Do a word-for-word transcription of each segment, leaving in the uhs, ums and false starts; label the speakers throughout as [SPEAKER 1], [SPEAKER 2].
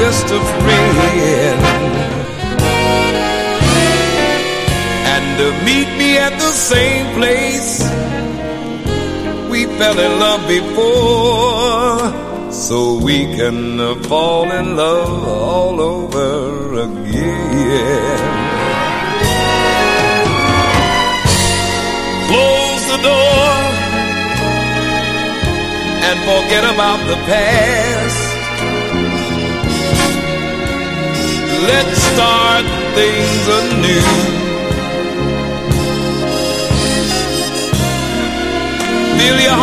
[SPEAKER 1] just a friend. And uh, meet me at the same place we fell in love before, so we can uh, fall in love all over again. Close the door and forget about the past. Let's start things anew. Fill your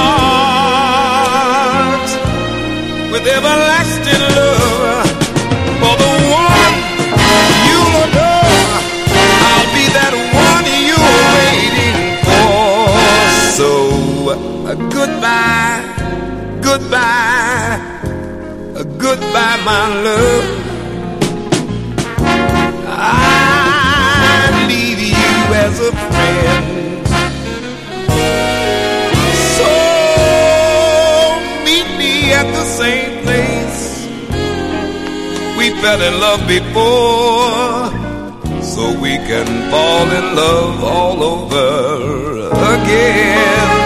[SPEAKER 1] heart with everlasting love for the one you adore. I'll be that one you're waiting for. So uh, goodbye, goodbye, uh, goodbye, my love. I leave you as a friend. At the same place we fell in love before, so we can fall in love all over again.